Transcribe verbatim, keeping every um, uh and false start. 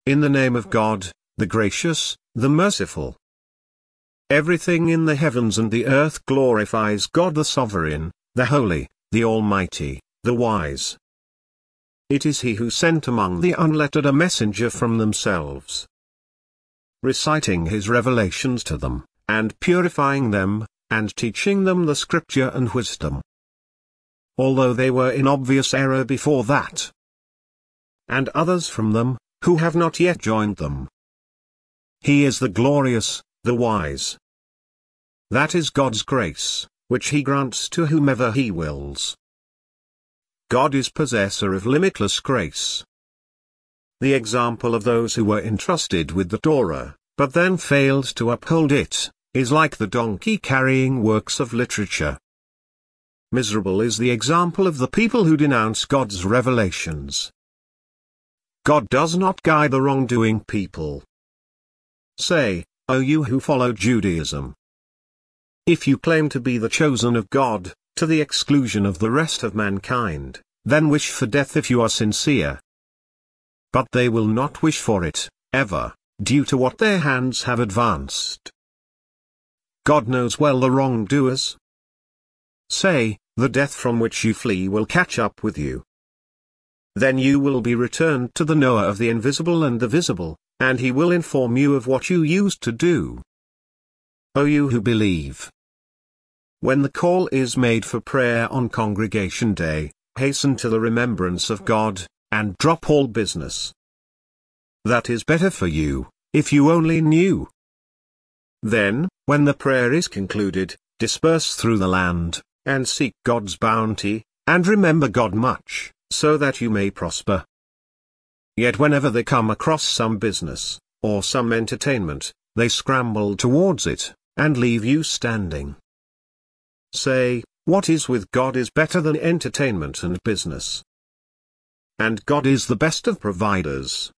in the name of God, the gracious, the merciful. Everything in the heavens and the earth glorifies God the sovereign, the holy, the almighty, the wise. It is he who sent among the unlettered a messenger from themselves, reciting his revelations to them, and purifying them, and teaching them the scripture and wisdom, although they were in obvious error before that, and others from them, who have not yet joined them. He is the glorious, the wise. That is God's grace, which he grants to whomever he wills. God is possessor of limitless grace. The example of those who were entrusted with the Torah, but then failed to uphold it, is like the donkey carrying works of literature. Miserable is the example of the people who denounce God's revelations. God does not guide the wrongdoing people. Say, O you who follow Judaism, if you claim to be the chosen of God, to the exclusion of the rest of mankind, then wish for death if you are sincere. But they will not wish for it, ever, due to what their hands have advanced. God knows well the wrongdoers. Say, the death from which you flee will catch up with you. Then you will be returned to the knower of the invisible and the visible, and he will inform you of what you used to do. O you who believe! When the call is made for prayer on Congregation Day, hasten to the remembrance of God, and drop all business. That is better for you, if you only knew. Then, when the prayer is concluded, disperse through the land, and seek God's bounty, and remember God much, so that you may prosper. Yet whenever they come across some business, or some entertainment, they scramble towards it, and leave you standing. Say, what is with God is better than entertainment and business. And God is the best of providers.